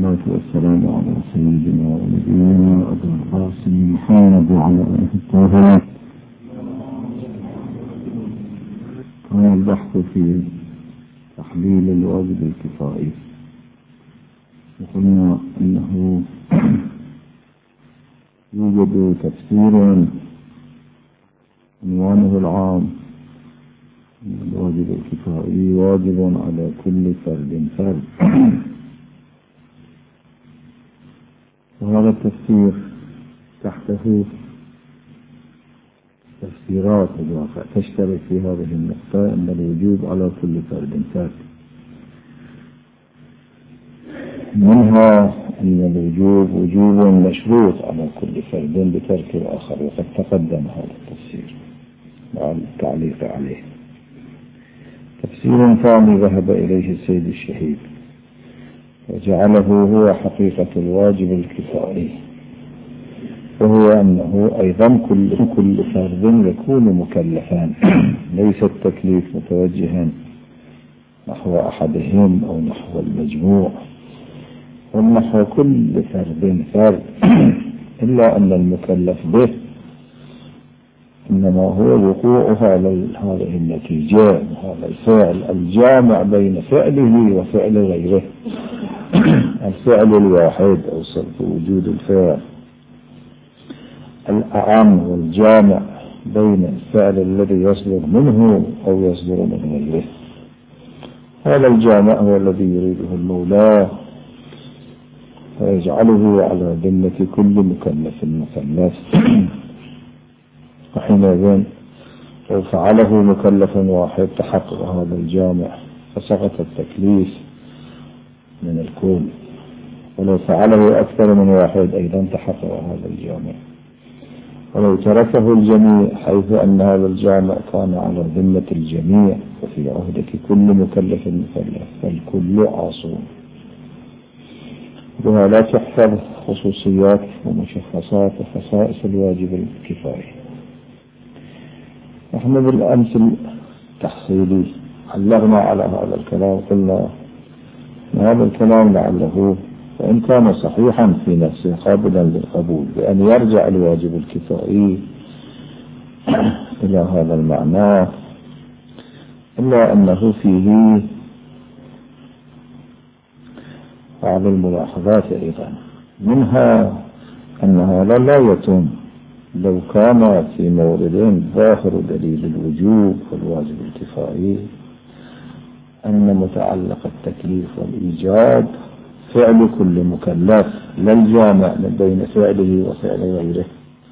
والصلاة والسلام على سيدنا ونبينا أبي القاسم محمد وعلى آله الطاهرين. كان البحث في تحليل الواجب الكفائي، وقلنا أنه يوجد تفسير عنوانه العام: الواجب الكفائي واجب على كل فرد فرد. وهذا التفسير تحته تفسيرات الواقع تشترك في هذه النقطة، أن الوجوب على كل فرد فرد. منها أن الوجوب وجوب مشروط على كل فرد بترك الآخر، وقد تقدم هذا التفسير مع التعليق عليه. تفسير ثاني ذهب إليه السيد الشهيد وجعله هو حقيقة الواجب الكفائي، وهو أنه أيضا كل فرد يكون مكلفا، ليس التكليف متوجها نحو أحدهم أو نحو المجموع، ونحو كل فرد فرد، إلا أن المكلف به إنما هو وقوعها على هذه النتيجة، هذا الفعل الجامع بين فعله وفعل غيره، الفعل الواحد أو صرف وجود الفعل الأعم والجامع بين الفعل الذي يصدر منه أو يصدر من غيره. هذا الجامع هو الذي يريده المولى ويجعله على ذمة كل مكلف مكلف. وحينئذ لو فعله مكلف واحد تحقق هذا الجامع فسقط التكليف من الكل، ولو فعله أكثر من واحد أيضا تحقق هذا الجامع. ولو تركه الجميع حيث أن هذا الجامع كان على ذمة الجميع وفي عهدة كل مكلف مكلف فالكل عاصون. بها لا تحفظ خصوصيات ومشخصات وخصائص الواجب الكفائي. نحن بالأمس التحصيلي علقنا على هذا الكلام، قلنا أن هذا الكلام لعله وإن كان صحيحا في نفسه قابلا للقبول بأن يرجع الواجب الكفائي إلى هذا المعنى، إلا أنه فيه بعض الملاحظات أيضا، منها أن هذا لا يتم لو كان في مورد ظاهر دليل الوجوب والواجب الكفائي أن متعلق التكليف والإيجاد فعل كل مكلف لا الجامع بين فعله وفعل غيره،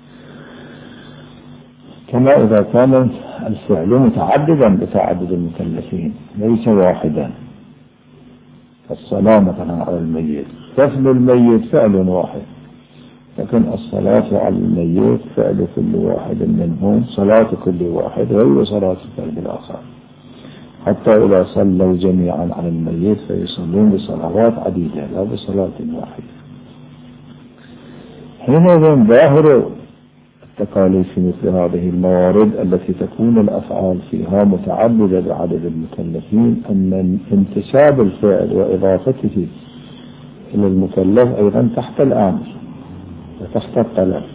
كما إذا كان الفعل متعددا بتعدد المكلفين ليس واحدا. فالصلاة مثلا على الميت، دفن الميت فعل واحد، لكن الصلاة على الميت فعل كل واحد منهم، صلاة كل واحد غير صلاة الفرد الآخر، حتى إذا صلوا جميعا على الميت فيصلون بصلوات عديدة لا بصلاة واحدة. حينئذ ظاهر التكاليف في مثل هذه الموارد التي تكون الأفعال فيها متعددة بعدد المكلفين أن انتساب الفعل وإضافته إلى المكلف أيضا تحت الأمر وتحت الطلب.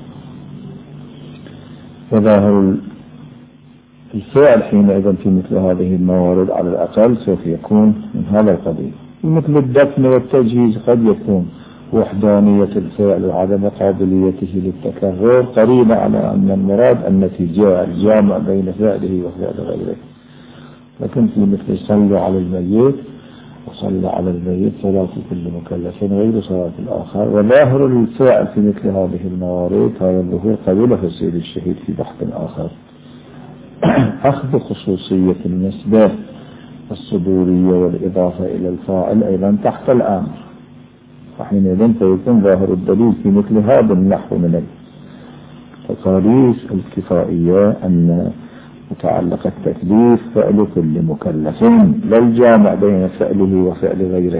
وظاهر الفعل حينئذ في مثل هذه الموارد على الأقل سوف يكون من هذا القبيل. مثل الدفن والتجهيز قد يكون وحدانية الفعل وعدم قابليته للتكرر قريبة على أن المراد النتيجة الجامع بين فعله وفعل غيره. لكن في مثل صلوا على الميت وصلى على الميت صلاة كل مكلف غير صلاة الآخر. وظاهر الفعل في مثل هذه الموارد هذا الظهور قبله السيد الشهيد في بحث آخر، أخذ خصوصية النسبة الصدورية والإضافة إلى الفاعل أيضا تحت الأمر. وحينئذ فيكون ظاهر الدليل في مثل هذا النحو من التقارير الكفائية أن متعلق التكليف فعل كل مكلف لا الجامع بين فعله وفعل غيره،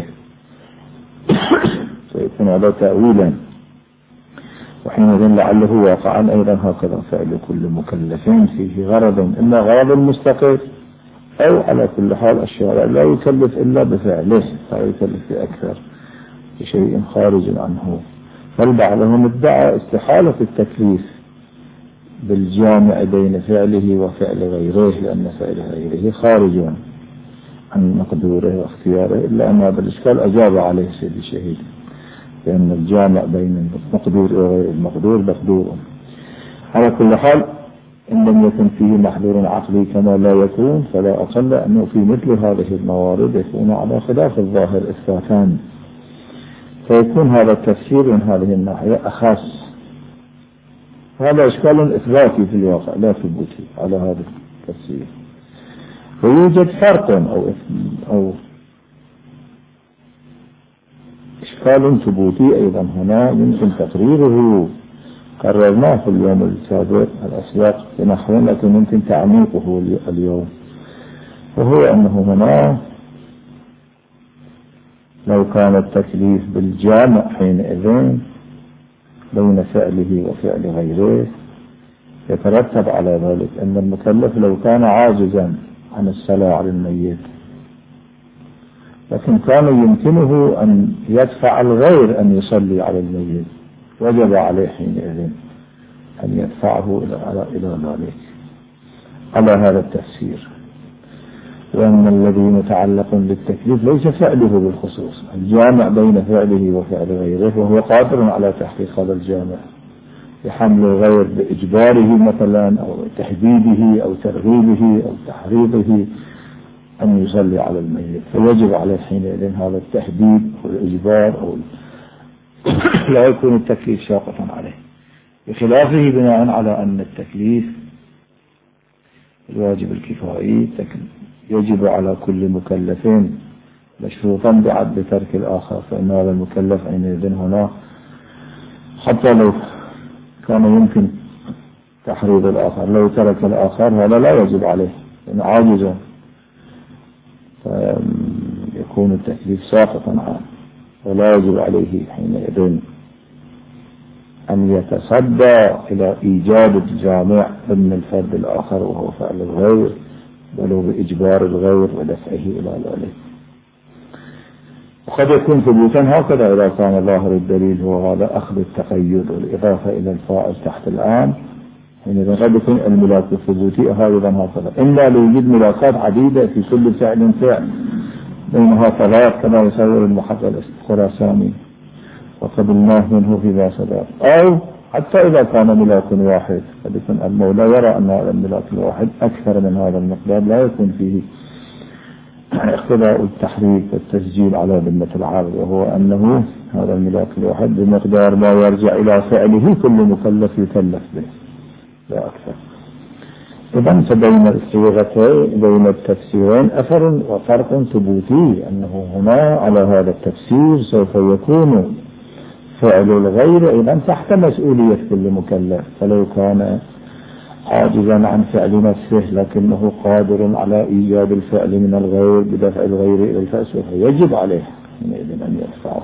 فيكون هذا تأويلا. وحينئذ لعله واقعا أيضا هكذا فعل كل مكلف فيه غرض، إما غرض مستقر أو على كل حال الشارع لا يكلف إلا بفعله، لا يكلف بأكثر شيء خارج عنه. بل بعضهم ادعى استحالة التكليف بالجامع بين فعله وفعل غيره، لأن فعل غيره خارج عن مقدوره واختياره، إلا أن هذا الإشكال أجاب عليه سيد الشهيد، لأن الجامع بين المقدور وغير المقدور مقدور. على كل حال إن لم يكن فيه محذور عقلي كما لا يكون، فلا أقل أنه في مثل هذه الموارد يكون على خلاف الظاهر إثباتان، فيكون هذا التفسير من هذه الناحية أخص. هذا إشكال إثباتي في الواقع لا ثبوتي على هذا التفسير. ويوجد فرق أو إشكال ثبوتي أيضا هنا يمكن تقريره، قررناه في اليوم السابق الأسبق بنحو، لكن يمكن تعميقه اليوم، وهو أنه هنا لو كان التكليف بالجامع حينئذ بين فعله وفعل غيره، يترتب على ذلك أن المكلف لو كان عاجزا عن الصلاة على الميت لكن كان يمكنه أن يدفع الغير أن يصلي على الميت، وجب عليه حينئذ أن يدفعه إلى ذلك على هذا التفسير. وأن الذي متعلق بالتكليف ليس فعله بالخصوص، الجامع بين فعله وفعل غيره، وهو قادر على تحقيق هذا الجامع بحمل الغير بإجباره مثلا أو تحديده أو ترغيبه أو تحريضه أن يصلي على الميت، فيجب عليه حينئذ هذا التحديد والإجبار أو لا يكون التكليف شاقة عليه، بخلافه بناء على أن التكليف الواجب الكفائي يجب على كل مكلف مشروطا بعد ترك الآخر، فإن هذا المكلف حينئذ هنا حتى لو كان يمكن تحريض الآخر لو ترك الآخر هذا لا يجب عليه لأنه عاجز، فيكون التكليف ساقطا عنه، ولا يجب عليه حينئذ أن يتصدى إلى إيجاد الجامع ضمن الفرد الآخر وهو فعل الغير، ولو بإجبار الغير ودفعه إلى ذلك. وقد يكون ثبوتا هكذا إذا كان ظاهر الدليل هو هذا أخذ التقيد والإضافة إلى الفاعل تحت الآن، حينئذ قد يكون الملاك الثبوتي أيضا هكذا، إلا لوجود ملاكات عديدة في كل فعل بينها ثلاث كما يصور المحقق الخراساني وقبلناه منه فيما سبق، أو حتى إذا كان ملاك واحد قد يكون المولى يرى أن هذا الملاك الواحد أكثر من هذا المقدار لا يكون فيه اقتضاء التحريك والتسجيل على ذمة العارض، وهو أنه هذا الملاك الواحد بمقدار ما يرجع إلى فعله كل مكلف يكلف به لا أكثر. إذن فبين الصيغتين بين التفسيرين أثر وفرق ثبوتي، أنه هنا على هذا التفسير سوف يكون فعل الغير أيضا تحت مسؤولية كل مكلف، فلو كان عاجزا عن فعل نفسه لكنه قادر على إيجاد الفعل من الغير بدفع الغير إلى الفعل فيجب عليه حينئذ أن يدفعه.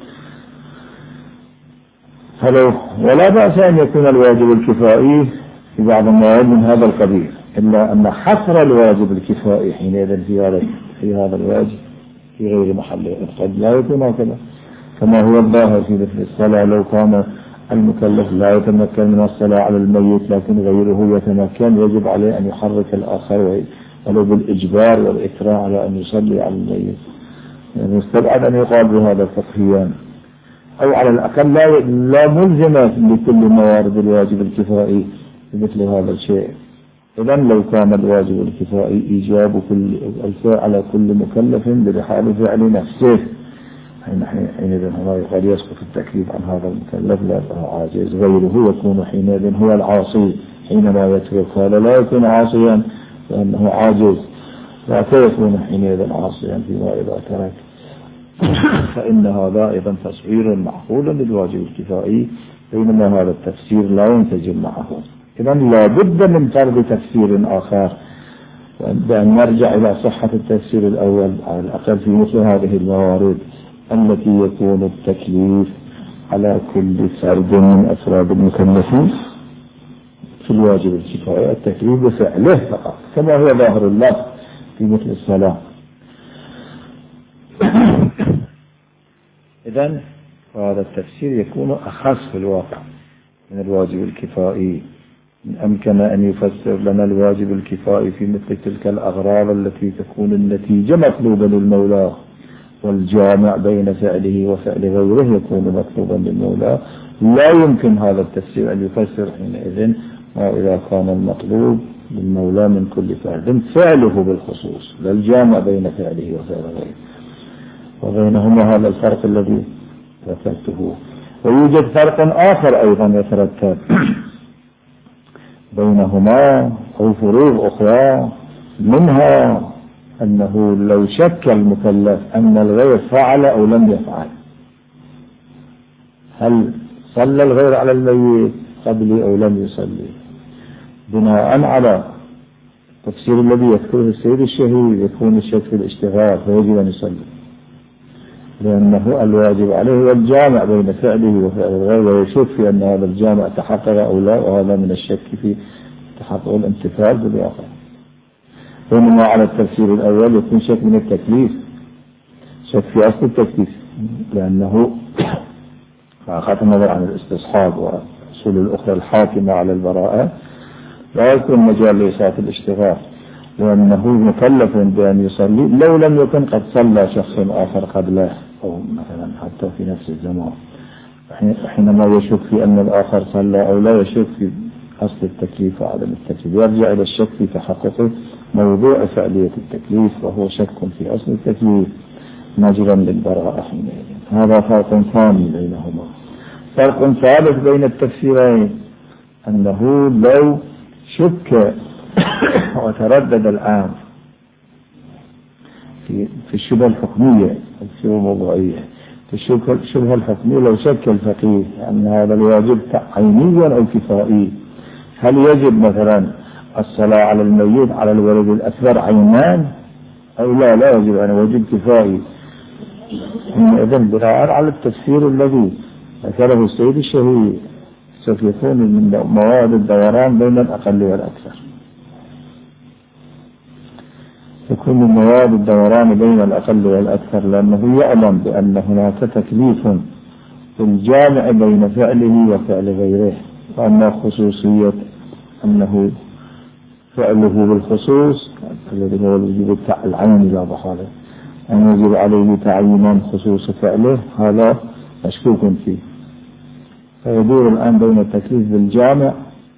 ولا بأس أن يكون الواجب الكفائي في بعض المواد من هذا القبيل، إلا أن حصر الواجب الكفائي حينئذ في هذا الواجب في غير محله قد لا يكون هكذا، كما هو الظاهر في مثل الصلاة، لو كان المكلف لا يتمكن من الصلاة على الميت لكن غيره يتمكن يجب عليه أن يحرك الآخر ولو بالإجبار والإكراه على أن يصلي على الميت، يعني يستبعد أن يقال بهذا فقهيا، أو على الأقل لا ملزمة لكل موارد الواجب الكفائي بمثل هذا الشيء. إذن لو كان الواجب الكفائي إيجاب كل الفعل على كل مكلف بحال فعل نفسه حينئذ هنا قد يسقط التكليف عن هذا المكلف لأنه عاجز، غيره يكون حينئذ هو العاصي حينما يترك هذا، لا يكون عاصيا لأنه عاجز، لا يكون حينئذ عاصيا فيما إذا ترك. فإن هذا أيضا تصوير معقول للواجب الكفائي، بينما هذا التفسير لا ينسجم معه. إذن لا بد من فرض تفسير آخر، بأن نرجع إلى صحة التفسير الأول على الأقل في مثل هذه الموارد التي يكون التكليف على كل فرد من أفراد المكلفين في الواجب الكفائي التكليف بفعله فقط كما هو ظاهر اللفظ في مثل الصلاة. إذن هذا التفسير يكون أخص في الواقع من الواجب الكفائي. إن أمكن أن يفسر لنا الواجب الكفائي في مثل تلك الأغراض التي تكون النتيجة مطلوبة للمولى، والجامع بين فعله وفعل غيره يكون مطلوبا للمولى، لا يمكن هذا التفسير أن يفسر حينئذ ما إذا كان المطلوب للمولى من كل فعل فعله بالخصوص، لا الجامع بين فعله وفعل غيره، وبينهما هذا الفرق الذي ذكرته. ويوجد فرق آخر أيضا يترتب بينهما أو فروق أخرى، منها أنه لو شك المكلف أن الغير فعل أو لم يفعل، هل صلى الغير على الميت قبل أو لم يصلي، بناء على التفسير الذي يذكره السيد الشهيد يكون الشك في الاشتغال فيجب أن يصلي، لأنه الواجب عليه هو الجامع بين فعله وفعل الغير، ويشك في أن هذا الجامع تحقق أو لا، وهذا من الشك في تحقق الامتثال بالواقع. بينما على التفسير الأول يكون شك من التكليف، شك في أصل التكليف، لأنه بغض النظر عن الاستصحاب والأصول الأخرى الحاكمة على البراءة لا يكون مجال لإساءة الاشتغال، لأنه مكلف بأن يصلي لو لم يكن قد صلى شخص آخر قبله أو مثلا حتى في نفس الزمان. حينما يشك في أن الآخر صلى أو لا يشك في أصل التكليف وعدم التكليف، يرجع إلى الشك في تحقق موضوع فعلية التكليف، وهو شك في أصل التكليف مجرا للبراءة حينئذ. هذا فرق ثاني بينهما. فرق ثالث بين التفسيرين أنه لو شك وتردد الآن في الشبهة الحكمية، الشبهة الموضوعية، في الشبهة الحكمية، لو شك الفقيه أن هذا الواجب عينيا أو كفائي، هل يجب مثلا الصلاة على الميت على الولد الأكبر عينان أو لا يجب، أن واجب كفائي. إذن بناء على التفسير الذي ذكره السيد الشهيد سوف يكون من مواد الدوران بين الأقل والأكثر، يكون من مواد الدوران بين الأقل والأكثر، لأنه يعلم بأن هناك تكليف في الجامع بين فعله وفعل غيره، وأن خصوصية أنه فعله بالخصوص الذي هو الوجوب العيني لا محالة، أن يجب عليه تعيينا خصوص فعله، هذا مشكوك فيه. فيدور الآن بين التكليف بالجامع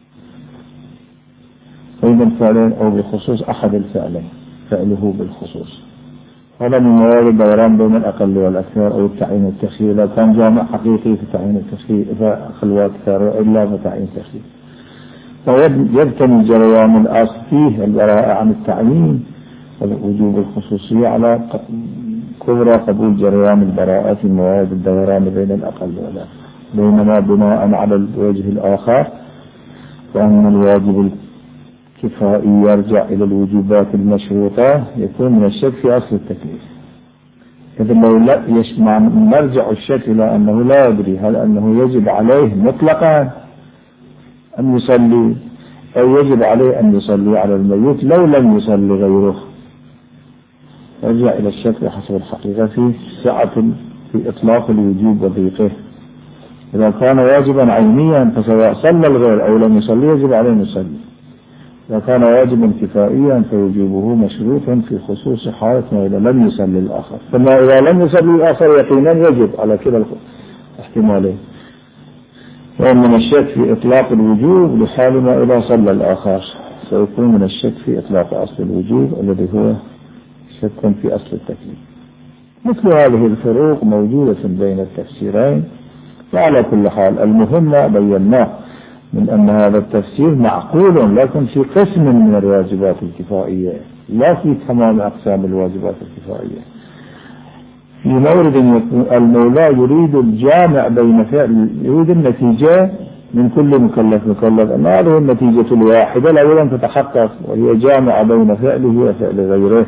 بين الفعلين أو بخصوص أحد الفعلين فعله بالخصوص. هذا من موارد الدوران بين الأقل والأكثر أو التعيين التخيير، لو كان جامع حقيقي في تعيين التخيير فخلوة أكثر إلا فتعيين التخيير. فيبتني جريان الأصل فيه البراءة عن التعيين ووجوب الخصوصية على كبرى قبول جريان البراءة في موارد الدوران بين الأقل والأكثر. بينما بناء على الوجه الآخر فأن الواجب الكفائي يرجع إلى الوجوبات المشروطة، يكون من الشك في أصل التكليف. إذا لو لا يسمع مرجع الشك إلى أنه لا يدري هل أنه يجب عليه مطلقا أن يصلي أو يجب عليه أن يصلي على الميت لو لم يصلي غيره، يرجع إلى الشك حسب الحقيقة في سعة في إطلاق الوجوب وضيقه. إذا كان واجبا عينيا فسواء صلى الغير أو لم يصلي يجب عليه أن يصلي. إذا كان واجبا كفائيا فوجوبه مشروط في خصوص حالة ما إذا لم يصلي الآخر، ثم إذا لم يصلي الآخر يقينا يجب على كلا احتمالين، ومن الشك في إطلاق الوجوب لحال ما إذا صلى الآخر، سيكون من الشك في إطلاق أصل الوجوب الذي هو شك في أصل التكليف. مثل هذه الفروق موجودة بين التفسيرين، وعلى كل حال المهم بيناه من أن هذا التفسير معقول لكن في قسم من الواجبات الكفائية لا في تمام أقسام الواجبات الكفائية. في مورد المولى يريد الجامع بين فعل، يريد النتيجة من كل مكلف أن هذه النتيجة الواحدة لا أن تتحقق، وهي جامع بين فعله وفعل غيره.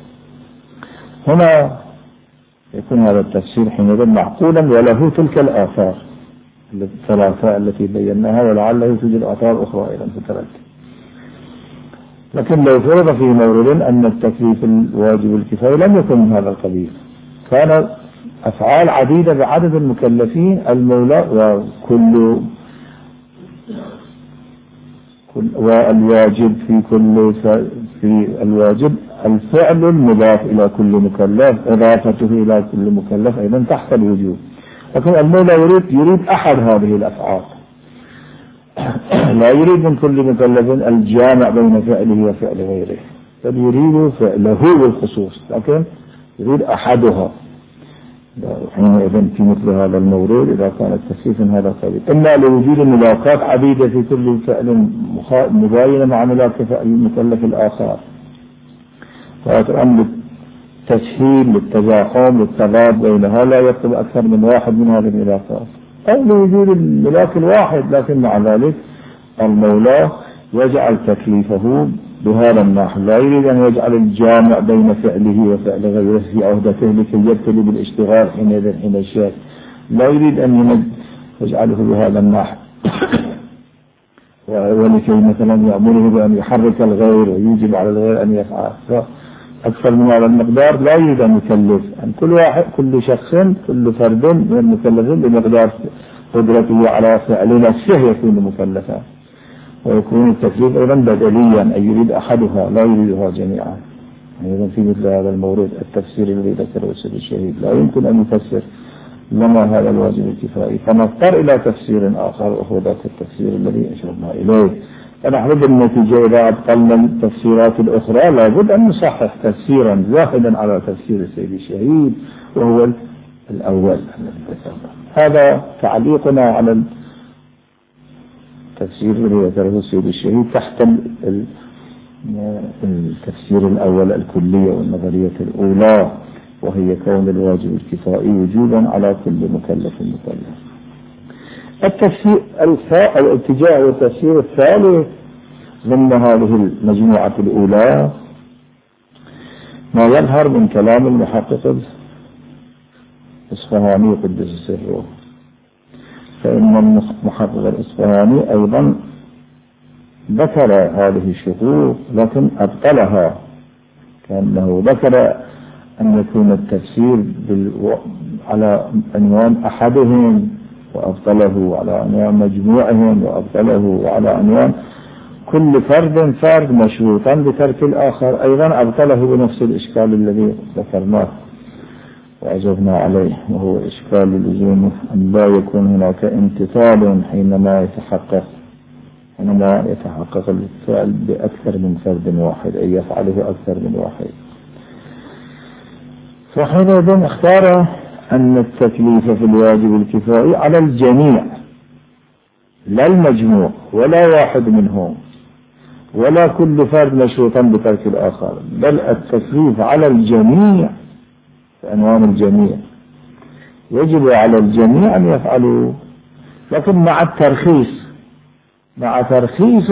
هنا يكون هذا التفسير حينئذ معقولا وله تلك الآثار الثلاثة التي بيناها، ولعله توجد آثار أخرى أيضا تترتب. لكن لو فرض في مورد أن التكليف الواجب الكفاية لم يكن من هذا القبيل، كان أفعال عديدة بعدد المكلفين المولى، والواجب في الواجب الفعل المضاف إلى كل مكلف، إضافته إلى كل مكلف أيضا تحت الوجوب. لكن المولى يريد أحد هذه الأفعال، لا يريد من كل مكلف الجامع بين فعله وفعل غيره، بل يريد فعله بالخصوص، لكن يريد أحدها. حينئذ في مثل هذا المورود إذا كان التخفيف من هذا القبيل، إما لوجود ملاقات عديدة في كل فعل مباينة مع ملاقة المكلف الآخر، فأتأمل للتسهيل للتزاحم للتضاد بينها، لا يطلب أكثر من واحد من هذه الملاقات، أو لوجود الملاك الواحد، لكن مع ذلك المولى يجعل تكليفه بهذا النحو، لا يريد أن يجعل الجامع بين فعله وفعل غيره في عهدته لكي يبتلي بالاشتغال حين الشيء، لا يريد أن يجعله بهذا النحو ولكي مثلا يأمره بأن يحرك الغير ويجب على الغير أن يفعل أكثر من هذا المقدار. لا يريد أن يكلف عن كل شخص كل فرد من المكلفين بمقدار قدرته على فعل نفسه يكون مكلفا، ويكون التكليف أيضا بدليا، أي يريد أحدها لا يريدها جميعا. أيضا في مثل هذا المورد التفسير الذي ذكره السيد الشهيد لا يمكن أن يفسر لنا هذا الواجب الكفائي، فنضطر إلى تفسير آخر وهو ذاك التفسير الذي أشرنا إليه. فنحن بالنتيجة إذا أبطلنا التفسيرات الأخرى لابد أن نصحح تفسيرا زاهدا على تفسير السيد الشهيد وهو الأول. هذا تعليقنا على التفسير الذي ذكره السيد الشهيد تحت التفسير الأول الكلية والنظرية الأولى، وهي كون الواجب الكفائي وجوبا على كل مكلف. التفسير الاتجاه والتفسير الثالث ضمن هذه المجموعة الأولى ما يظهر من كلام المحقق الإصفهاني قدس سره، فإن المحقق الإصفهاني أيضا ذكر هذه الشروط لكن أبطلها، كأنه ذكر أن يكون التفسير على عنوان أحدهم وأبطله على عنوان مجموعهم وأبطله على عنوان كل فرد مشروطا بترك الآخر، أيضا أبطله بنفس الإشكال الذي ذكرناه وأجبنا عليه، وهو إشكال اللزوم أن لا يكون هناك امتثال حينما يتحقق الفعل بأكثر من فرد واحد، أي يفعله أكثر من واحد. فحينئذ اختار أن التكليف في الواجب الكفائي على الجميع، لا المجموع ولا واحد منهم ولا كل فرد مشروطا بترك الآخر، بل التكليف على الجميع بعنوان الجميع، يجب على الجميع أن يفعلوا، لكن مع ترخيص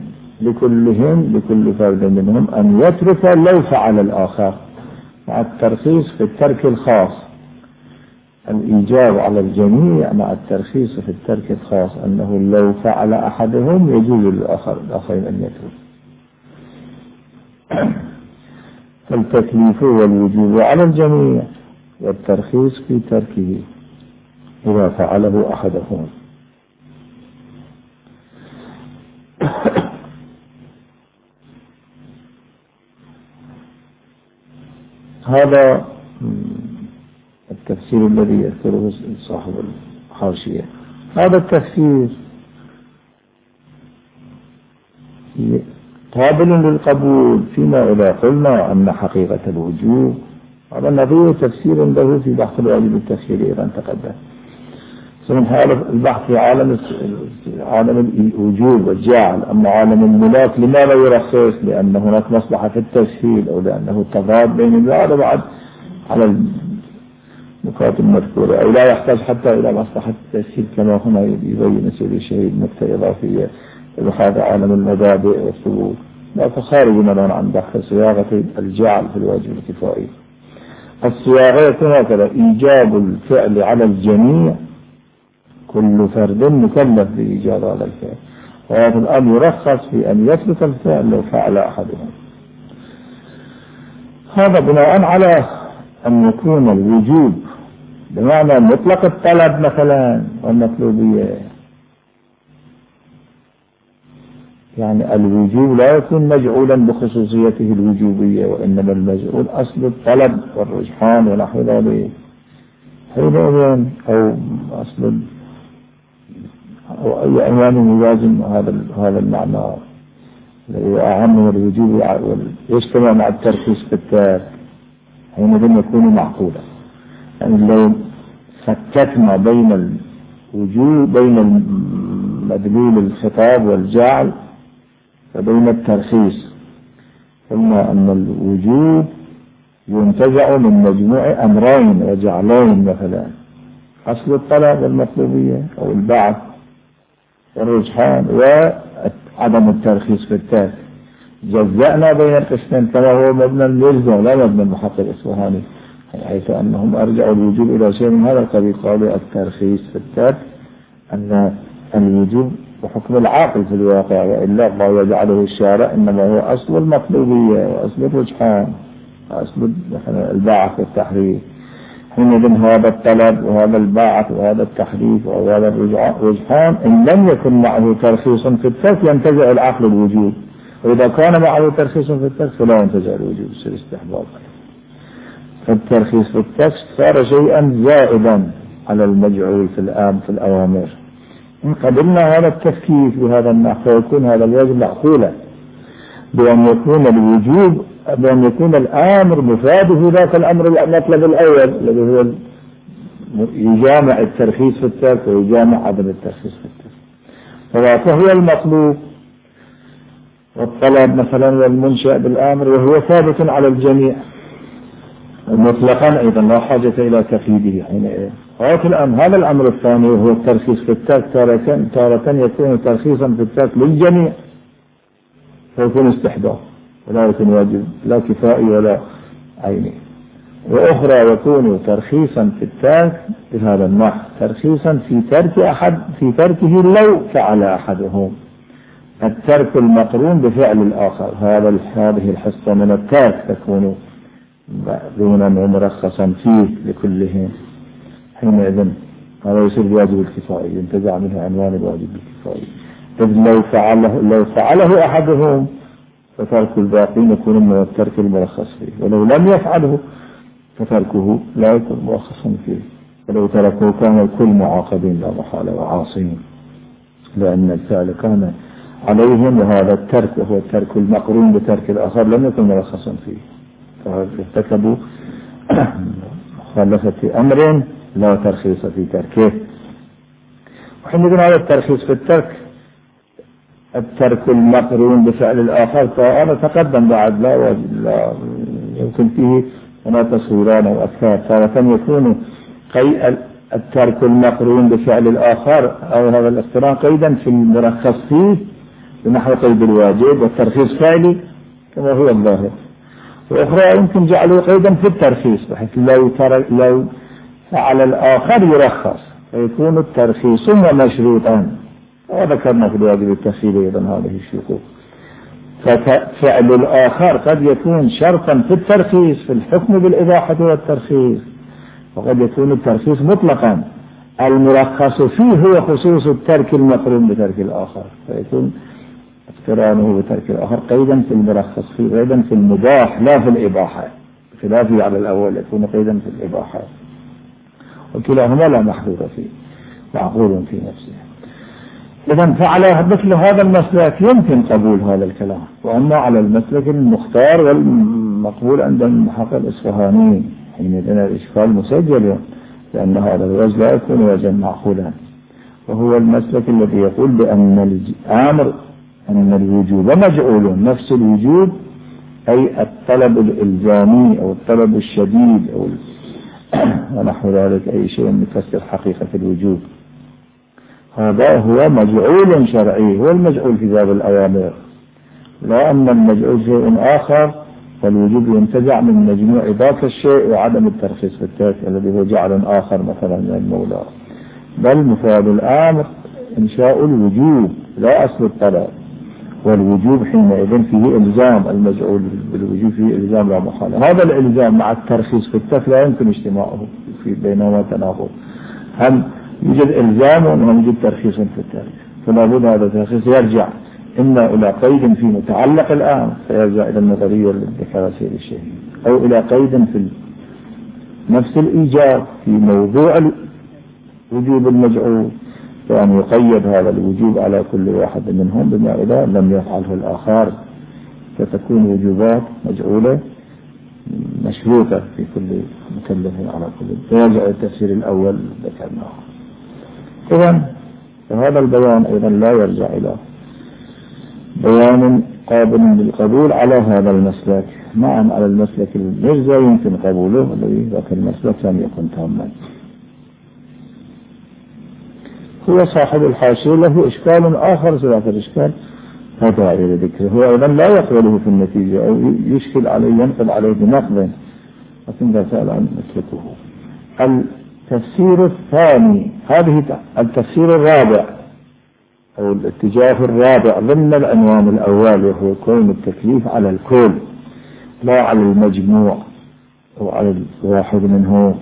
لكل فرد منهم أن يترك لو فعل الآخر، مع الترخيص في الترك الخاص، الإيجاب على الجميع مع الترخيص في الترك الخاص، أنه لو فعل أحدهم يجوز للآخرين أن يترك. فالتكليف والوجوب على الجميع والترخيص في تركه إذا فعله أحدهم. هذا التفسير الذي يذكره صاحب الحاشية. هذا التفسير قابل للقبول فيما إذا قلنا أن حقيقة الوجوب هذا نظير تفسير له في بحث الواجب التفسيري إذا تقدم. البحث في عالم الوجوب والجعل، أما عالم الملاك لماذا يرخص؟ لأن هناك مصلحة في التسهيل أو لأنه تضاد بين هذا بعد على النقاط المذكورة، أو لا يحتاج حتى إلى مصلحة التسهيل كما هنا يبين سيد الشهيد نقطة إضافية بهذا عالم المبادئ والثبوت، لا تخارج مثلا عن بحث صياغة الجعل في الواجب الكفائي. الصياغة يكون هكذا: إيجاب الفعل على الجميع، كل فرد مكلف بإيجاب هذا الفعل، وهذا الأمر يرخص في أن يترك الفعل لو فعل أحدهم. هذا بناء على أن يكون الوجوب بمعنى مطلق الطلب مثلا والمطلوبية. يعني الوجوب لا يكون مجعولا بخصوصيته الوجوبية، وإنما المجعول أصل الطلب والرجحان ونحو ذلك حينئذ، أو أصل أو أي عنوان يلازم هذا المعنى الذي هو أهم من الوجوب ويجتمع مع الترخيص في الترك، حينئذ يكون معقولا. يعني لو فككنا بين الوجوب بين مدلول الخطاب والجعل وبين الترخيص، قلنا أن الوجوب ينتزع من مجموع أمرين وجعلين، مثلا أصل الطلب والمطلوبية أو البعث والرجحان وعدم الترخيص في الترك. جزأنا بين القسمين كما هو مبنى الملزم لا مبنى المحقق الإصفهاني، حيث أنهم أرجعوا الوجوب إلى شيء من هذا القبيل، قالوا الترخيص في الترك أن الوجوب بحكم العاقل في الواقع، وإلا الله يجعله الشارع إنما هو أصل المطلوبية وأصل الرجحان وأصل البعث والتحريف. حينئذ هذا الطلب وهذا البعث وهذا التحريف وهذا الرجحان إن لم يكن معه ترخيص في الترك ينتزع العقل الوجوب، وإذا كان معه ترخيص في الترك فلا ينتزع الوجوب، يصير استحباب. فالترخيص في الترك صار شيئا زائدا على المجعول في الأوامر. إن قبلنا هذا التفكيك بهذا النحو فيكون هذا الواجب معقولا بأن يكون الأمر مفاده ذات الأمر المطلب الأول الذي هو يجامع الترخيص في الترك ويجامع عدم الترخيص في الترك، فهو المطلوب والطلب مثلا والمنشأ بالأمر وهو ثابت على الجميع مطلقا أيضا لا حاجة إلى تقييده حينئذ. هذا الأمر الثاني وهو الترخيص في الترك تارة يكون ترخيصا في الترك للجميع فيكون استحباب ولا يكون واجب لا كفائي ولا عيني، وأخرى يكون ترخيصا في الترك بهذا النحو ترخيصا في تركه لو فعل أحدهم، الترك المقرون بفعل الآخر. هذه الحصة من الترك تكون دون ومرخصا فيه لكلهم، حينئذ هذا يصير الواجب الكفائي ينتزع منه عنوان الواجب الكفائي. إذ لو فعله أحدهم فترك الباقين يكون من الترك المرخص فيه، ولو لم يفعله فتركه لا يكون مرخصا فيه، ولو تركه كان الكل معاقبين لا محالة وعاصين، لأن الفعل كان عليهم، وهذا الترك وهو الترك المقرون بترك الآخر لم يكن مرخصا فيه، فارتكبوا مخالفة أمر لا ترخيص في تركه. وحينئذ هذا الترخيص في الترك المقرون بفعل الآخر فأنا تقدم بعد لا يمكن فيه هنا تصويران أو أكثر. تارة يكون الترك المقرون بفعل الآخر أو هذا الاقتران قيدا في المرخص فيه بنحو قيد الواجب والترخيص فعلي كما هو الظاهر، وأخرى يمكن جعله قيدا في الترخيص بحيث لو فعل الآخر يرخص فيكون الترخيص ومشروطا، وذكرنا في الواجب التفصيلي أيضا هذه الشروط. ففعل الآخر قد يكون شرطا في الترخيص في الحكم بالإباحة والترخيص، وقد يكون الترخيص مطلقا المرخص فيه هو خصوص الترك المقرون بترك الآخر، فيكون اقترانه بترك الآخر قيدا في المرخص فيه قيدا في المباح لا في الإباحة، خلافه على الأول يكون قيدا في الإباحة، وكلاهما لا محظور فيه معقول في نفسه. إذن فعلى مثل هذا المسلك يمكن قبول هذا الكلام، وأما على المسلك المختار والمقبول عند المحقق الإصفهاني حينئذ الإشكال مسجل، لأن هذا الوجه لا يكون وجها معقولا، وهو المسلك الذي يقول بأن الأمر أن الوجوب مجعول نفس الوجوب أي الطلب الإلزامي أو الطلب الشديد أو ونحو ذلك أي شيء يفسر حقيقة الوجوب، هذا هو مجعول شرعي هو المجعول في باب الأوامر، لا أن المجعول شيء آخر فالوجوب ينتزع من مجموع ذاك الشيء وعدم الترخيص في الترك الذي هو جعل آخر مثلا من المولى، بل مفاد الأمر إنشاء الوجوب لا أصل الطلب، والوجوب حينئذ فيه إلزام، المجعول بالوجوب فيه إلزام لا محالة. هذا الإلزام مع الترخيص في الترك لا يمكن اجتماعه في بينهما تناقض، هم يوجد إلزام وهم يوجد ترخيص في التاريخ، فلا بد هذا الترخيص يرجع إما إلى قيد في متعلق الآن فيرجع إلى النظرية لكراسي الشيء، أو إلى قيد في نفس الإيجاب في موضوع وجوب المجعول، فأن يقيد هذا الوجوب على كل واحد منهم بما إذا لم يفعله الآخر، فتكون وجوبات مجعولة مشروطة في كل مكلف على كل، فيرجع التفسير الأول ذكرناه. إذن هذا البيان أيضا لا يرجع إلى بيان قابل للقبول على هذا المسلك، نعم على المسلك المرجع يمكن قبوله الذي ذاك المسلك لم يكن تاما. هو صاحب الحاشية له إشكال آخر، ذاك الإشكال هذا إلى ذكره، هو أيضا لا يقبله في النتيجة أو يشكل عليه ينقل عليه بنقد، لكن ذا سأل عن نتركه. التفسير الثاني، هذه التفسير الرابع أو الاتجاه الرابع ضمن العنوان الأول، وهو كون التكليف على الكل لا على المجموع أو على الواحد منه،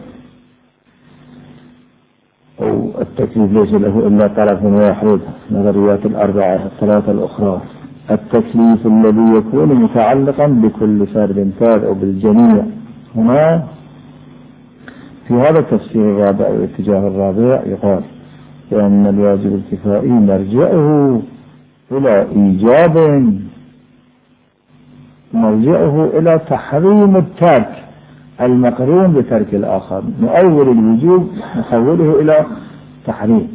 أو التكليف ليس له إلا طرف واحد، نظريات الأربعة الثلاثة الأخرى. التكليف الذي يكون متعلقا بكل فرد فرد أو بالجميع، هنا في هذا التفسير الرابع أو الاتجاه الرابع يقال بأن الواجب الكفائي مرجعه إلى إيجاب، مرجعه إلى تحريم الترك المقرون بترك الآخر، نؤول الوجوب نحوله إلى تحريم،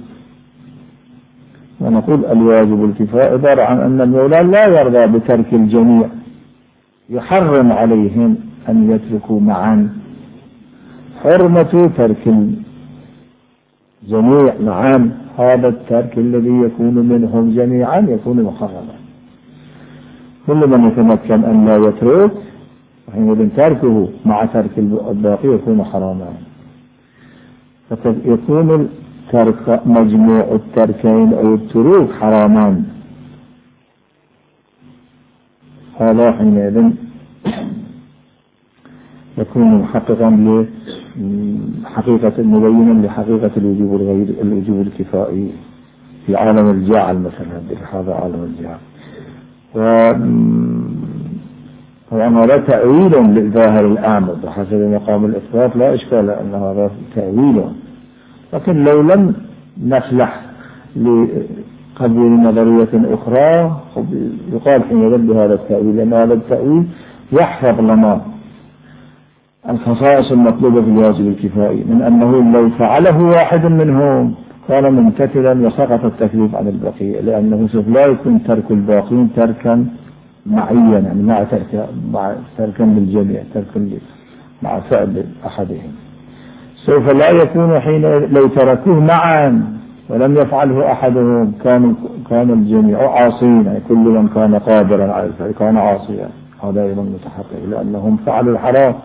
ونقول الواجب الكفائي عبارة عن أن المولى لا يرضى بترك الجميع، يحرم عليهم أن يتركوا معا، حرمة ترك الجميع معا، هذا الترك الذي يكون منهم جميعا يكون محرما، كل من يتمكن أن لا يترك وحينئذ تركه مع ترك الباقي يكون حراما، فيكون ترك مجموع التركين أو التروك حراما، هذا حينئذ يكون محققا لحقيقة مبينا لحقيقة الوجوب الكفائي في عالم الجعل مثلا، هذا عالم الجعل. طبعا هذا تأويل للظاهر الآمر بحسب مقام الإثبات، لا إشكال أن هذا تأويل، لكن لو لم نفلح لقبول نظرية أخرى يقال حينئذ بهذا التأويل، لأن هذا التأويل يحفظ لنا الخصائص المطلوبة في الواجب الكفائي، من أنه لو فعله واحد منهم كان ممتثلا وسقط التكليف عن البقية، لأنه سوف لا يكون ترك الباقين تركا معينا، يعني مع تركا للجميع، تركا مع فعل أحدهم، سوف لا يكون حين لو تركوه معا ولم يفعله أحدهم كان الجميع عاصين، يعني كل من كان قادرا على الفعل كان عاصيا، هذا أيضا متحقق لأنهم فعلوا الحرام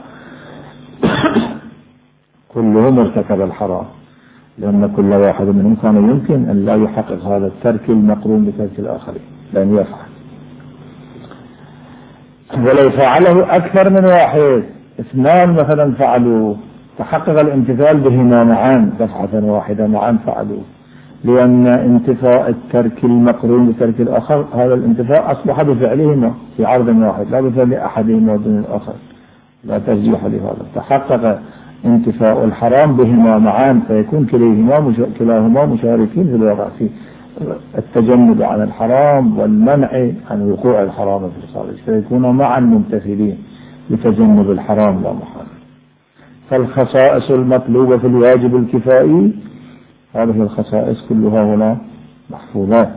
كلهم ارتكب الحرام، لأن كل واحد منهم كان يمكن أن لا يحقق هذا الترك المقرون بترك الآخرين، لأن يفعل، ولو فعله أكثر من واحد، اثنان مثلا فعلوا تحقق الامتثال بهما معا دفعة واحدة معا فعلوا، لأن انتفاء الترك المقرون بترك الآخر هذا الانتفاء أصبح بفعلهما في عرض واحد لا بفعل أحدهما دون الآخر، لا ترجيح لهذا، تحقق انتفاء الحرام بهما معا، فيكون كلاهما مشاركين في الواقع في التجنب عن الحرام والمنع عن وقوع الحرام في الخارج، فيكونوا معا ممتثلين لتجنب الحرام لا محال. فالخصائص المطلوبة في الواجب الكفائي هذه الخصائص كلها هنا محفوظات،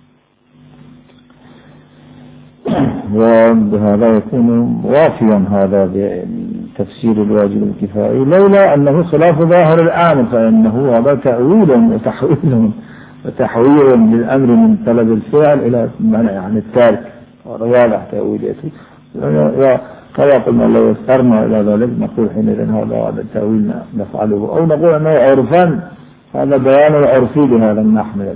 وبهذا يكون وافيا هذا بتفسير الواجب الكفائي، لولا أنه خلاف ظاهر الآمر، فإنه هذا تأويل وتحويل للأمر من طلب الفعل إلى منع عن الترك، هذا واضح تأويلته، كما قلنا لو اخترنا إلى ذلك نقول حينئذ هذا التأويل نفعله، أو نقول أنه عرفا هذا بيان العرفي لهذا النحو،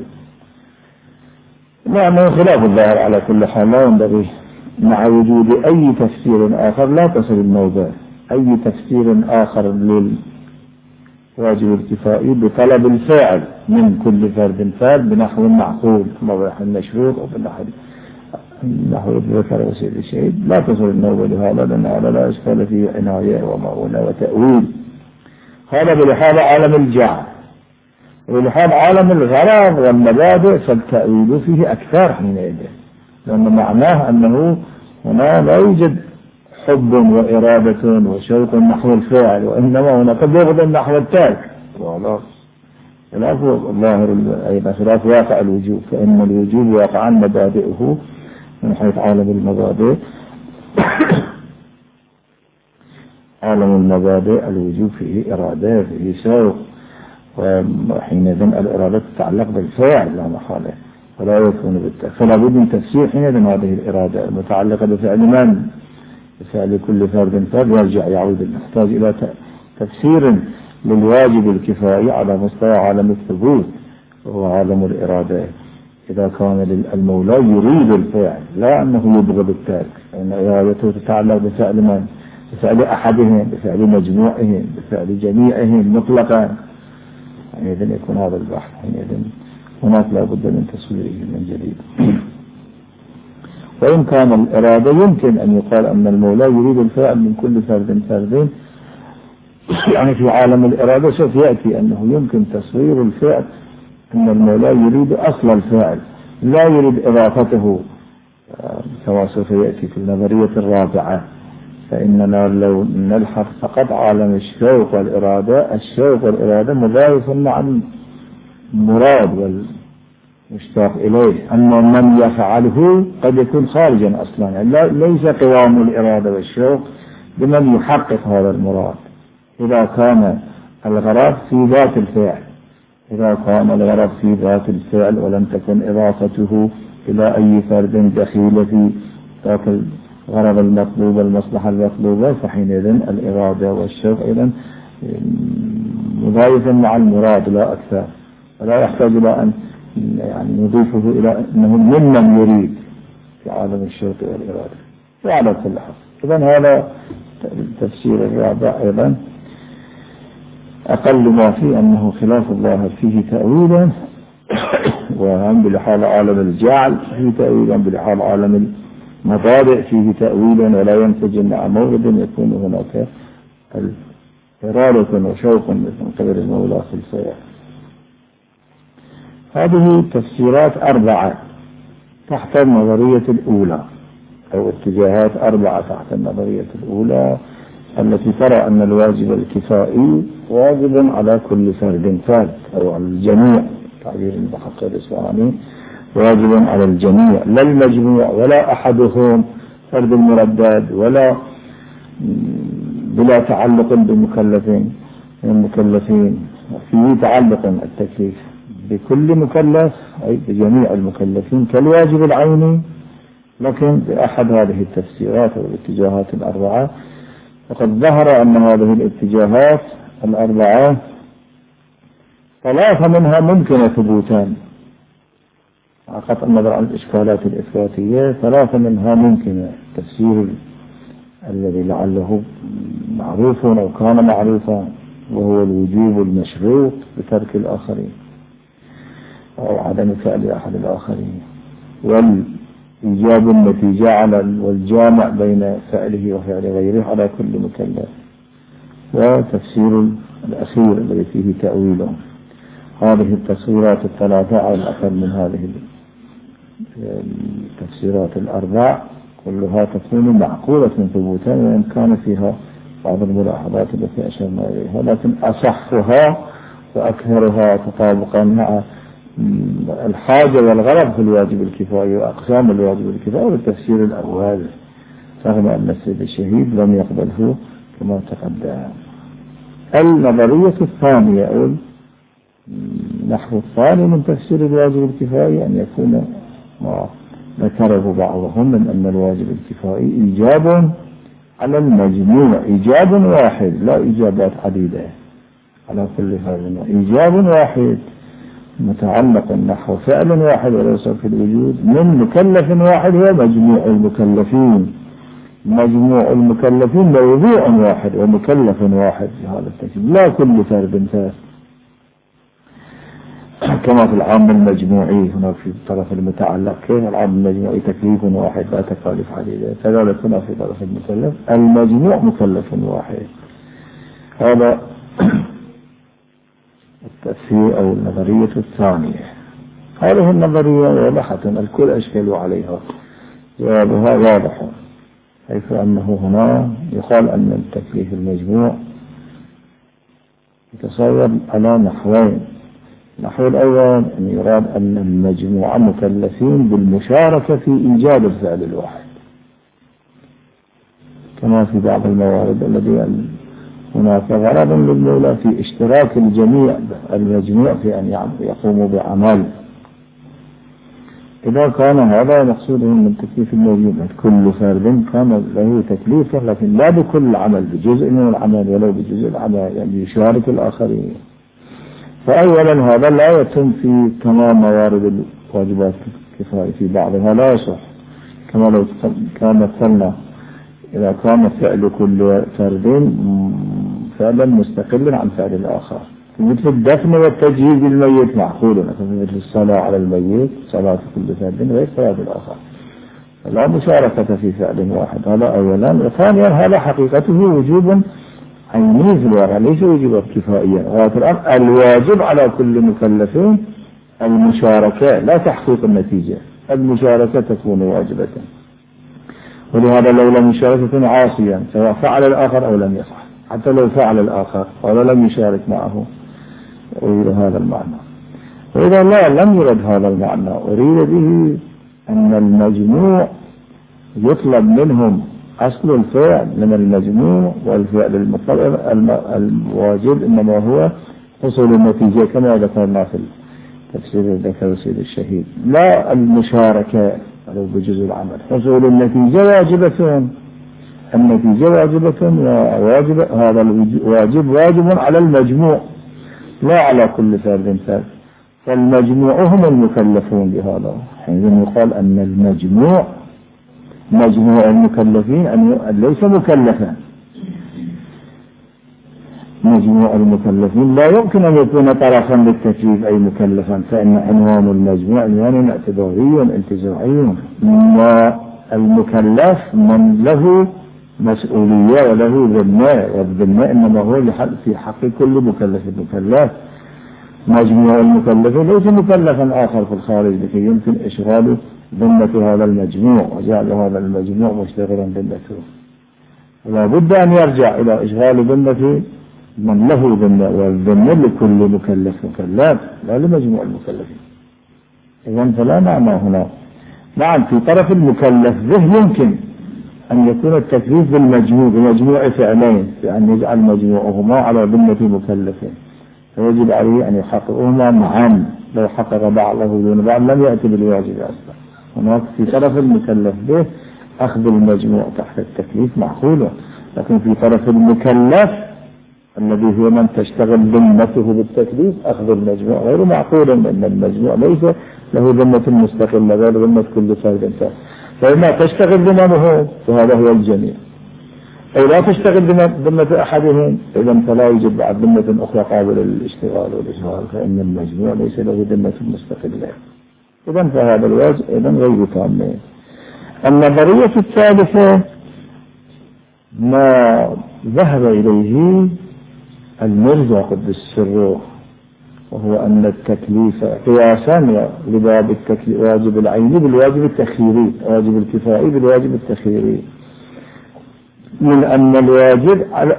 لأنه خلاف الظاهر على كل حال، لا ينبغي مع وجود أي تفسير آخر لا تصل الموضوع، أي تفسير آخر واجب الكفائي بطلب الفاعل من كل فرد فرد بنحو معقول موضح المشروط أو نحو الذكر وسيد الشهيد. لا تصل النوبة لهذا لأن هذا لا إشكال فيه عناية ومعونة وتأويل. هذا بلحاظ عالم الجعل. ولحاظ عالم الغرض والمبادئ فالتأويل فيه أكثر حينئذ، لأن معناه أنه هنا لا يوجد حب وإرادة وشوق نحو الفعل، وإنما هناك بغض نحو الترك. خلاف الظاهر أيضا خلاف واقع الوجوب، فإن الوجوب واقعا مبادئه من حيث عالم المبادئ عالم المبادئ الوجوب فيه إرادة فيه شوق، وحينئذ الإرادة تتعلق بالفعل لا محالة ولا يكون بالترك، فلا بد من تفسير حينئذ هذه الإرادة المتعلقة بفعل من؟ بفعل كل فرد فرد يرجع يعود نحتاج إلى تفسير للواجب الكفائي على مستوى عالم الثبوت وهو عالم الإرادة. إذا كان المولى يريد الفعل لا أنه يبغض الترك، فإن إرادته تتعلق بفعل من؟ بفعل أحدهم، بفعل مجموعهم، بفعل جميعهم مطلقا. حينئذ يكون هذا البحث حينئذ هناك لا بد من تصويره من جديد. وإن كان الإرادة يمكن أن يقال أن المولى يريد الفعل من كل فرد فردين، يعني في عالم الإرادة سوف يأتي أنه يمكن تصوير الفعل أن المولى يريد أصل الفعل لا يريد إضافته، كما سوف يأتي في النظرية الرابعة. فإننا لو نلحظ فقط عالم الشوق والإرادة، الشوق والإرادة مضايف مع المراد والمشتاق إليه، أما من يفعله قد يكون خارجا أصلا، يعني ليس قوام الإرادة والشوق بمن يحقق هذا المراد. إذا كان الغرض في ذات الفعل، إذا كان الغرض في ذات الفعل ولم تكن إضافته إلى أي فرد دخيل في ذات الغرض المطلوب المصلحة المطلوبة، فحينئذ الإرادة والشوق أيضا مضايف مع المراد لا أكثر، ولا يحتاج إلى أن يعني نضيفه إلى أنه ممن يريد في عالم الشوق والإرادة وعلى كل حال. إذن هذا التفسير الرابع أيضا أقل ما فيه أنه خلاف الله فيه تأويلا، وهم بلحاظ عالم الجعل فيه تأويلا، بلحاظ عالم المبادئ فيه تأويلا، ولا ينتج مع مورد يكون هناك إرادة وشوق من قبل المولى في الفعل. هذه تفسيرات 4 تحت النظرية الأولى، أو اتجاهات 4 تحت النظرية الأولى التي ترى أن الواجب الكفائي واجب على كل فرد فرد أو على الجميع، تعبير المحقق الإسلامي واجب على الجميع لا المجموع ولا أحدهم فرد المردد ولا بلا تعلق بالمكلفين المكلفين، فيه تعلق التكليف بكل مكلف أي بجميع المكلفين كالواجب العيني. لكن بأحد هذه التفسيرات والاتجاهات 4 وقد ظهر أن هذه الاتجاهات 4 3 منها ممكنة ثبوتان، قطع النظر عن الإشكالات الإثباتية 3 منها ممكنة. التفسير الذي لعله معروف أو كان معروفا وهو الوجوب المشروط بترك الآخرين أو عدم فعل أحد الآخرين، والإيجاب التي جعل والجامع بين فعله وفعل غيره على كل مكلف، وتفسير الأخير الذي فيه تأويله. هذه التفسيرات 3 على الأقل من هذه التفسيرات 4 كلها تكون معقولة ثبوتا، وإن كان فيها بعض الملاحظات التي أشرنا إليها، لكن أصحها وأكثرها تطابقا مع الحاجة والغرض في الواجب الكفائي وأقسام الواجب الكفائي والتفسير الأول، رغم أن السيد الشهيد لم يقبله كما تقدم. النظرية الثانية أو النحو الثاني من تفسير الواجب الكفائي أن يكون ما ذكره بعضهم من أن الواجب الكفائي إيجاب على المجموع، إيجاب واحد لا إيجابات عديدة على كل فرد، إيجاب واحد متعلق نحو فعل واحد وليس في الوجود من مكلف واحد ومجموع المكلفين مجموع المكلفين موضوع واحد ومكلف واحد في هذا التكليف، لا كل فرد فرد، كما في العام المجموعي هنا في الطرف المتعلق، كيف العام المجموعي تكليف واحد لا تكاليف عديدة، كذلك هنا في طرف المكلف المجموع مكلف واحد. هذا التفسير أو النظرية الثانية. هذه النظرية واضحة الكل أشكل عليها، جوابها واضح، حيث أنه هنا يقال أن التكليف المجموع يتصور على نحوين. النحو الأول أن يراد أن المجموعة مكلفين بالمشاركة في إيجاد الفعل الواحد، كما في بعض الموارد التي هناك غرض للمولى في اشتراك الجميع المجموع في أن يقوموا بعمل. إذا كان هذا مقصودهم من تكليف الموجود، كل فرد كان له تكليفه، لكن لا بكل عمل، بجزء من العمل ولو بجزء العمل، يعني يشارك الآخرين. فأولا هذا لا يتم في تمام موارد الواجبات الكفاية، في بعضها لا يصح، كما لو كان مثلنا إذا كان فعل كل فرد فعلا مستقلا عن فعل الآخر، مثل الدفن والتجهيز للميت معقول، مثل الصلاة على الميت صلاة كل فرد غير صلاة الآخر، لا مشاركة في فعل واحد. هذا أولا. وثانيا هذا حقيقته وجوب عيني في الواقع، ليس وجوبا كفائيا. الآن الواجب على كل مكلفين المشاركة لا تحقيق النتيجة، المشاركة تكون واجبة، ولهذا لولا مشاركة عاصيا سواء فعل الآخر أو لم يفعل، حتى لو فعل الآخر ولا لم يشارك معه، أريد هذا المعنى. وإذا لم يرد هذا المعنى، أريد به أن المجموع يطلب منهم أصل الفعل من المجموع، والفعل الواجب إنما هو حصول النتيجة كما ذكرنا في تفسير ذكر سيد الشهيد، لا المشاركة ولو بجزء العمل. حصول النتيجة واجبة، النتيجة واجبة وواجب، هذا الواجب واجب على المجموع لا على كل فرد فرد، فالمجموع هم المكلفون بهذا. حينئذ يقال أن المجموع مجموع المكلفين أن ليس مكلفا، مجموع المكلفين لا يمكن أن يكون طرفا للتكليف أي مكلفا، فإن عنوان المجموع عنوان اعتباري انتزاعي، والمكلف من له مسؤولية وله ذمة، والذمة إنما هو في حق كل مكلف. مجموع المكلفين ليس مكلفا آخر في الخارج لكي يمكن إشغال ذمة هذا المجموع وجعل هذا المجموع مشتغلا ذمته، ولا بد أن يرجع إلى إشغال ذمة من له ذمة، والذمة لكل مكلف لا لمجموع المكلفين. إذن فلا معنى هنا. نعم في طرف المكلف به يمكن أن يكون التكليف بالمجموع بمجموع فعلين، بأن يجعل مجموعهما على ذمة مكلفين، فيجب عليه أن يحققهما معا، لو حقق بعضه دون بعض لم يأتي بالواجب أصلا. هناك في طرف المكلف به أخذ المجموع تحت التكليف معقول، لكن في طرف المكلف الذي هو من تشتغل ذمته بالتكليف أخذ المجموع غير معقول، لأن المجموع ليس له ذمة مستقلة غير ذمة كل فرد فرد، فإما تشتغل ذمته فهذا هو الجميع، أي لا تشتغل ذمة أحدهم إذن فلا يوجد بعد ذمة أخرى قابلة للاشتغال والإشغال، فإن المجموع ليس له ذمة مستقلة. إذن فهذا الواجب إذن غير تام. النظرية الثالثة ما ذهب إليه المرزا قدس سره، وهو أن التكليف قياسا لباب التكليف واجب العيني بالواجب التخييري، واجب الكفائي بالواجب التخييري، من أن الواجب على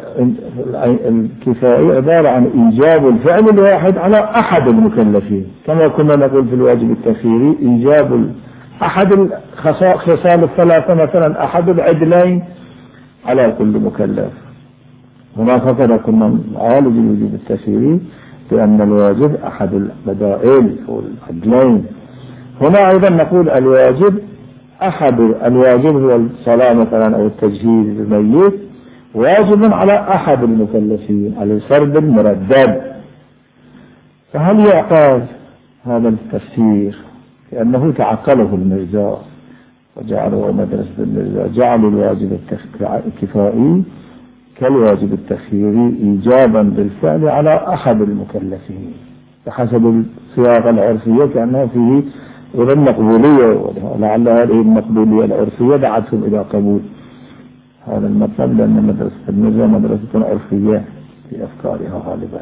الكفائي عبارة عن إيجاب الفعل الواحد على أحد المكلفين، كما كنا نقول في الواجب التخييري إيجاب أحد الخصال الثلاثة، مثلا أحد العدلين على كل مكلف. هناك هكذا كنا نعالج الوجوب التخييري بأن الواجب أحد البدائل أو العدلين. هنا أيضا نقول الواجب الواجب هو الصلاة مثلا أو التجهيز للميت واجب على أحد المكلفين، على الفرد المردد. فهل يعقل هذا التفسير؟ لأنه تعقله المرزا وجعلوا مدرسة جعلوا الواجب الكفائي كالواجب التخييري إيجابا بالفعل على أحد المكلفين بحسب الصياغة العرفية، كأنه فيه إلى المقبولية، ولعل هذه المقبولية العرفية دعتهم إلى قبول هذا المطلب، لأن مدرسة المرزا مدرسة عرفية في أفكارها غالبا.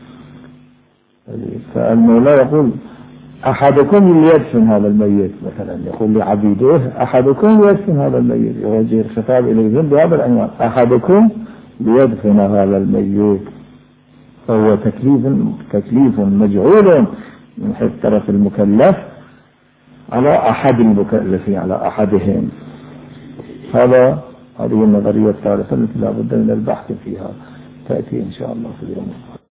فالمولى يقول أحدكم ليدفن هذا الميت، مثلا يقول لعبيده أحدكم ليدفن هذا الميت، يوجه الخطاب إليهم بهذا العنوان أحدكم ليدفن هذا الميت، فهو تكليف مجعول من حيث طرف المكلف على أحد المكلفين، على أحدهم. هذه النظرية الثالثة التي لا بد من البحث فيها، تأتي إن شاء الله في اليوم